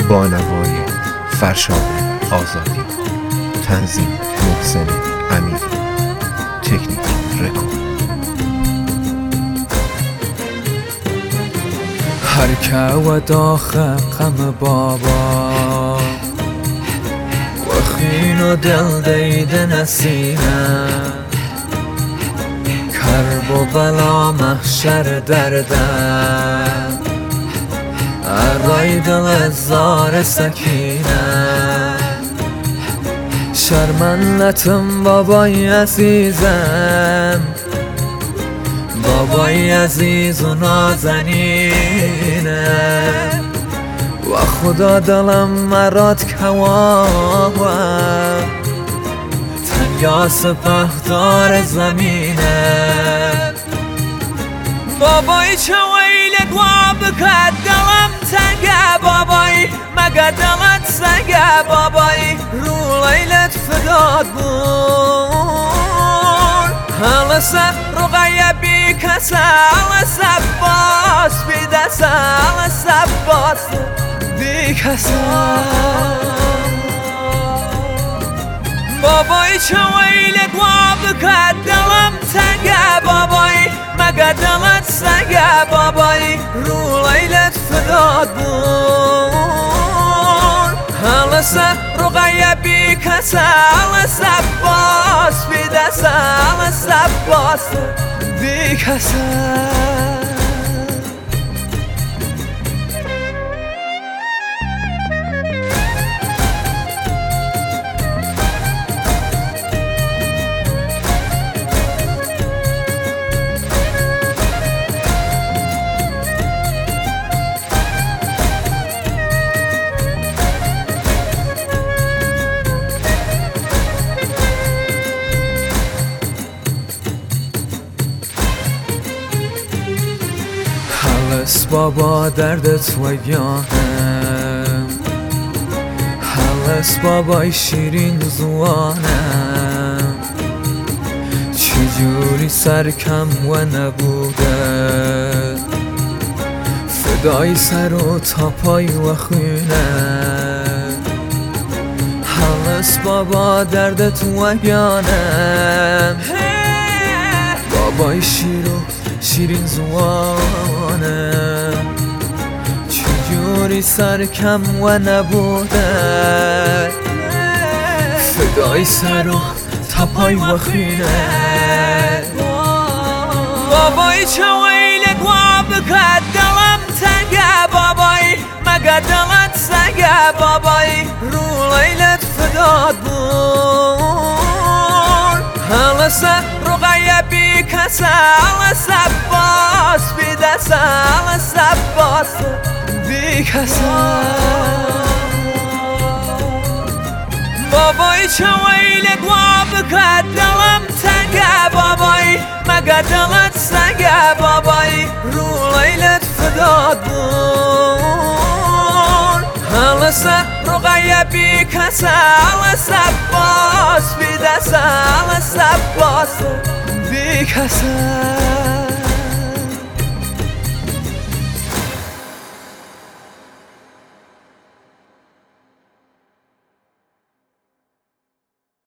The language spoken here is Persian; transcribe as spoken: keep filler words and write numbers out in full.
با نوای فرشاد آزادی، تنظیم محسن امیری، تکنیک رکورد. هرکه و داخل غم بابا و خین و دل دیده نسینه، کرب و بلا محشر درده، ارای دل زار سکینه. شرمنتم بابای عزیزم، بابای عزیز و نازنینه، و خدا دلم مراد کواه تنیا سپهدار زمینه. بابای چه ویل دعا بکرد دلم تنگه، بابای مگه دلت سنگه، بابای رو لیلت فداد بود. حالا سر رقیه بی کسه، حالا سر باز بی دسته، حالا سر باز بی کسه. بابای چه ویل دعا بکرد دلم تنگه، بابای مگه دلت سنگه، بابای رو لیلت فداد بود. حالا سر رقیه بی کسه، حالا سر باز بی دسته، حالا سر باز بی کسه. حلس بابا دردت وگانم، حلس بابای شیرین زوانم، چجوری سرکم و نبوده، فدای سر و تاپای و خونه. حلس بابا دردت وگانم، بابای شیرو شیرین زوانه، چجوری سرکم و نبوده، فدای سر و تپای و خینه. بابای چه ویل دعا بکرد دلم تنگه، بابای مگه دلت سنگه، بابای رو لیلت فداد بود. حالا سر رقیه بی کسه، حالا سر باز بی دسته، حالا سر باز بی کسه. بابای چه ویل دعا بکرد دلم تنگه، بابای مگه دلت سنگه، بابای رو لیلت فداد بود. حالا سر رقیه بی کسه، حالا سر باز بی دسته، حالا سر باز بی کسه.